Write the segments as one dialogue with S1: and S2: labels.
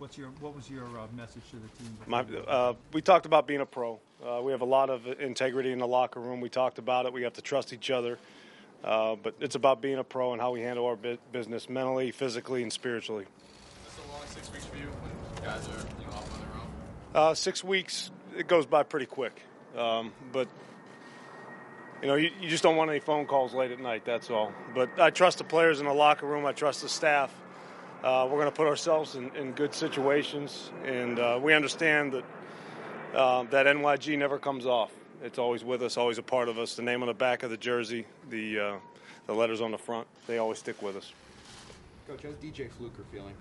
S1: What was your message to the team?
S2: We talked about being a pro. We have a lot of integrity in the locker room. We talked about it. We have to trust each other. But it's about being a pro and how we handle our business mentally, physically, and spiritually.
S3: Is this a long 6 weeks for you when guys are off on their own?
S2: 6 weeks, it goes by pretty quick. But you just don't want any phone calls late at night, that's all. But I trust the players in the locker room. I trust the staff. We're going to put ourselves in good situations. And we understand that that NYG never comes off. It's always with us, always a part of us. The name on the back of the jersey, the letters on the front, they always stick with us.
S4: Coach, how's DJ Fluker feeling?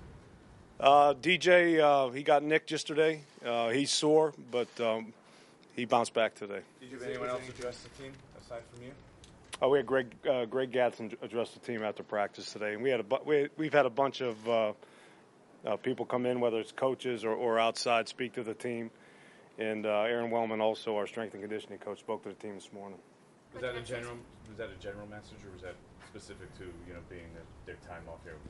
S2: DJ, he got nicked yesterday. He's sore, but he bounced back today.
S3: Did you have anyone else address the team aside from you?
S2: We had Greg Gadsden address the team after practice today, and we've had a bunch of people come in, whether it's coaches or outside, speak to the team. And Aaron Wellman, also our strength and conditioning coach, spoke to the team this morning.
S3: Was that a general message, or was that specific to being their time off here?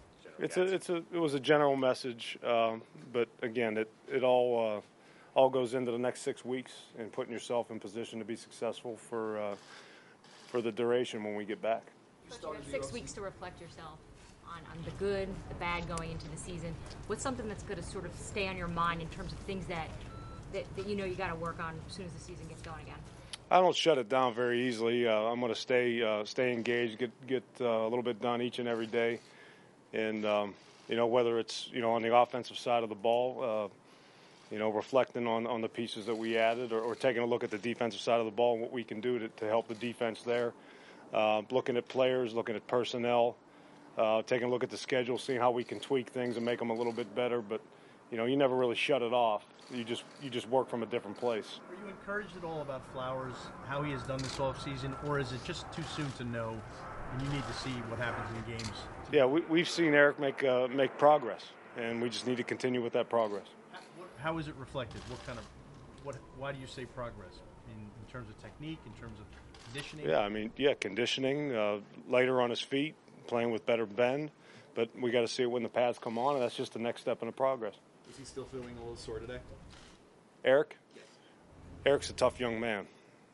S2: It was a general message, but again, it all goes into the next 6 weeks and putting yourself in position to be successful for the duration when we get back.
S5: You have 6 weeks to reflect yourself on the good, the bad going into the season. What's something that's going to sort of stay on your mind in terms of things that you got to work on as soon as the season gets going again?
S2: I don't shut it down very easily. I'm going to stay engaged, get a little bit done each and every day, and whether it's on the offensive side of the ball, reflecting on the pieces that we added, or taking a look at the defensive side of the ball and what we can do to help the defense there. Looking at players, looking at personnel, taking a look at the schedule, seeing how we can tweak things and make them a little bit better. But you never really shut it off. You just work from a different place.
S1: Are you encouraged at all about Flowers, how he has done this offseason, or is it just too soon to know and you need to see what happens in the games?
S2: Yeah, we've seen Eric make progress, and we just need to continue with that progress.
S1: How is it reflected? Why do you say progress? In terms of technique, in terms of conditioning?
S2: Conditioning, lighter on his feet, playing with better bend. But we got to see it when the pads come on, and that's just the next step in the progress.
S4: Is he still feeling a little sore today?
S2: Eric?
S4: Yes.
S2: Eric's a tough young man.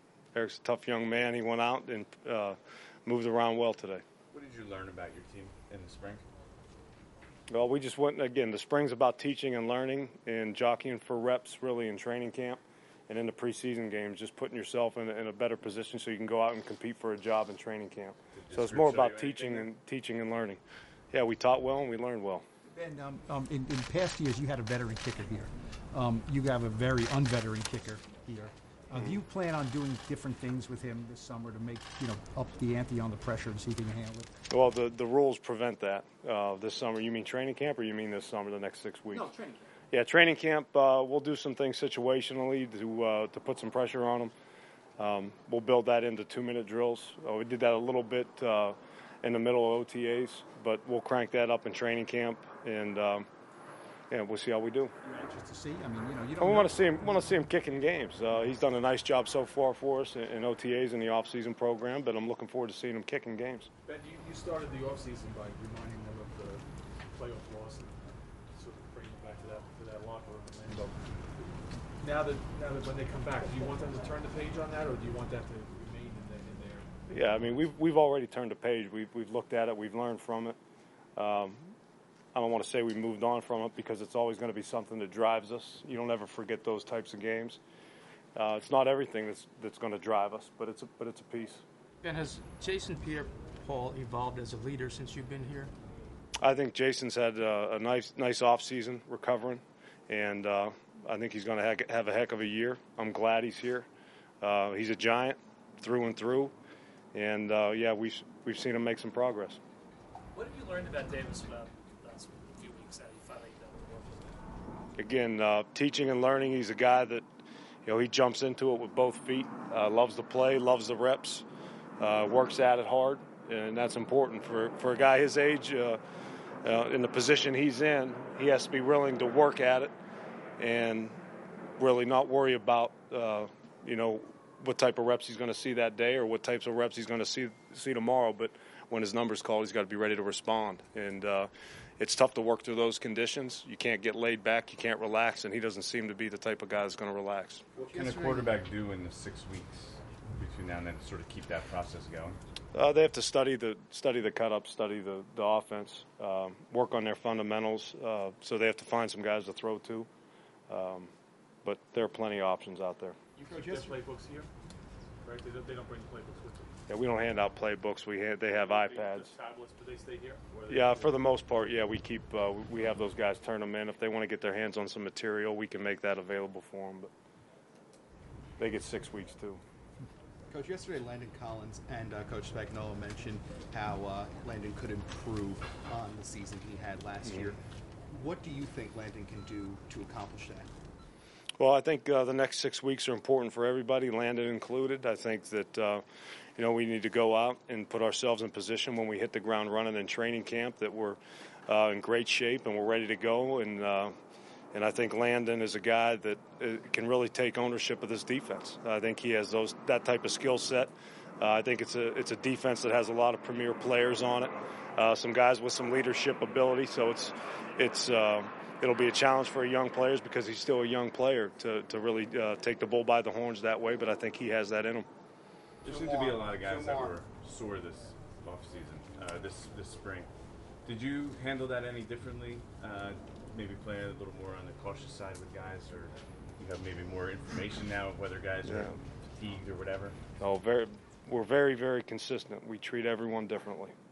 S2: He went out and moved around well today.
S3: What did you learn about your team in the spring?
S2: Well, we just went, again, the spring's about teaching and learning and jockeying for reps really in training camp and in the preseason games, just putting yourself in a better position so you can go out and compete for a job in training camp. So it's more about teaching and learning. Yeah, we taught well and we learned well.
S1: Ben, in past years, you had a veteran kicker here. You have a very unveteran kicker here. Do you plan on doing different things with him this summer to make up the ante on the pressure and see if he can handle it?
S2: Well, the rules prevent that this summer. You mean training camp, or you mean this summer, the next 6 weeks?
S4: No, training camp.
S2: Yeah, training camp. We'll do some things situationally to put some pressure on him. We'll build that into 2-minute drills. We did that a little bit in the middle of OTAs, but we'll crank that up in training camp, and we'll see how we do.
S1: You're anxious to see? I mean, you
S2: We
S1: don't
S2: want to see him kicking games. He's done a nice job so far for us in OTAs in the off-season program, but I'm looking forward to seeing him kicking games.
S6: Ben, you started the off-season by reminding them of the playoff loss and sort of bringing them back to that locker room in Orlando. Now that when they come back, do you want them to turn the page on that, or do you want that to remain in there?
S2: Yeah, I mean, we've already turned the page. We've looked at it. We've learned from it. I don't want to say we moved on from it because it's always going to be something that drives us. You don't ever forget those types of games. It's not everything that's going to drive us, but it's a piece.
S7: Ben, has Jason Pierre-Paul evolved as a leader since you've been here?
S2: I think Jason's had a nice off season recovering, and I think he's going to have a heck of a year. I'm glad he's here. He's a giant through and through, and we've seen him make some progress.
S8: What have you learned about Davis about the last few weeks that you finally done?
S2: Again, teaching and learning. He's a guy that he jumps into it with both feet. Loves to play, loves the reps, works at it hard, and that's important for a guy his age. In the position he's in, he has to be willing to work at it and really not worry about what type of reps he's going to see that day or what types of reps he's going to see tomorrow. But when his number's called, he's got to be ready to respond. And it's tough to work through those conditions. You can't get laid back, you can't relax, and he doesn't seem to be the type of guy that's going to relax.
S3: What can a quarterback do in the 6 weeks between now and then to sort of keep that process going?
S2: They have to study the cut up, study the offense, work on their fundamentals. So they have to find some guys to throw to. But there are plenty of options out there.
S6: You keep their playbooks here, right? They don't bring the playbooks with them.
S2: Yeah, we don't hand out playbooks. They have iPads.
S6: The tablets, do they stay here?
S2: Yeah, for the most part, yeah, we keep we have those guys turn them in. If they want to get their hands on some material, we can make that available for them. But they get 6 weeks too.
S4: Coach, yesterday Landon Collins and Coach Spagnuolo mentioned how Landon could improve on the season he had last year. What do you think Landon can do to accomplish that?
S2: Well, I think the next 6 weeks are important for everybody, Landon included. I think that we need to go out and put ourselves in position when we hit the ground running in training camp that we're in great shape and we're ready to go. And I think Landon is a guy that can really take ownership of this defense. I think he has that type of skill set. I think it's a defense that has a lot of premier players on it, some guys with some leadership ability. So it'll be a challenge for young players because he's still a young player to really take the bull by the horns that way. But I think he has that in him.
S3: There seems to be a lot of guys that were sore this offseason, this spring. Did you handle that any differently? Maybe playing a little more on the cautious side with guys, or you have maybe more information now of whether guys are fatigued or whatever?
S2: We're very, very consistent. We treat everyone differently.